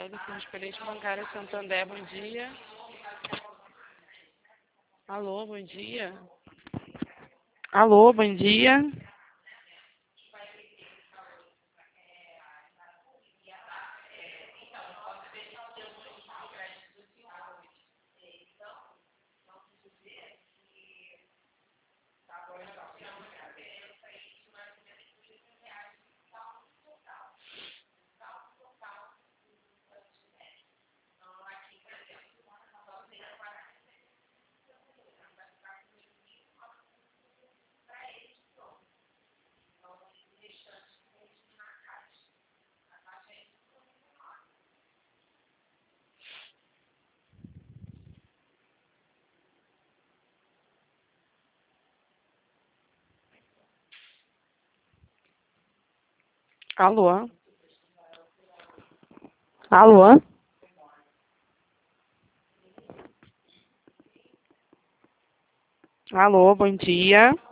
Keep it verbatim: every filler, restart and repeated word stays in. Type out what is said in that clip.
Rafael do Correspondente Bancário Santander, bom dia. Alô, bom dia. Alô, bom dia. Alô? Alô? Alô, bom dia.